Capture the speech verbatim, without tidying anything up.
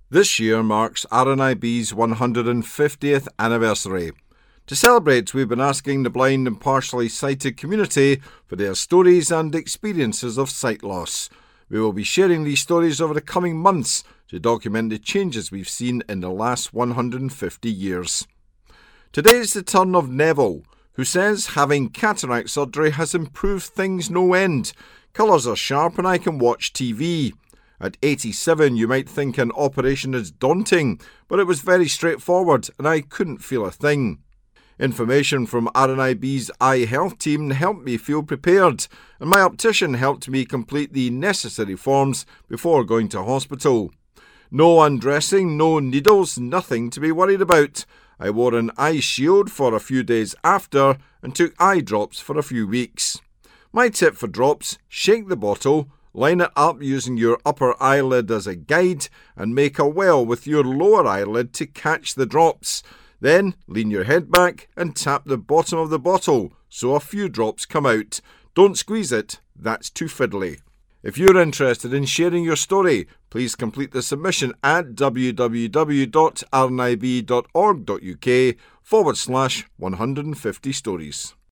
This year marks R N I B's one hundred fiftieth anniversary. To celebrate, we've been asking the blind and partially sighted community for their stories and experiences of sight loss. We will be sharing these stories over the coming months to document the changes we've seen in the last one hundred fifty years. Today is the turn of Neville, who says having cataract surgery has improved things no end. Colours are sharp and I can watch T V. At eighty-seven, you might think an operation is daunting, but it was very straightforward and I couldn't feel a thing. Information from R N I B's eye health team helped me feel prepared, and my optician helped me complete the necessary forms before going to hospital. No undressing, no needles, nothing to be worried about. I wore an eye shield for a few days after and took eye drops for a few weeks. My tip for drops: shake the bottle, line it up using your upper eyelid as a guide, and make a well with your lower eyelid to catch the drops. Then lean your head back and tap the bottom of the bottle so a few drops come out. Don't squeeze it, that's too fiddly. If you're interested in sharing your story, please complete the submission at www.rnib.org.uk forward slash 150 stories.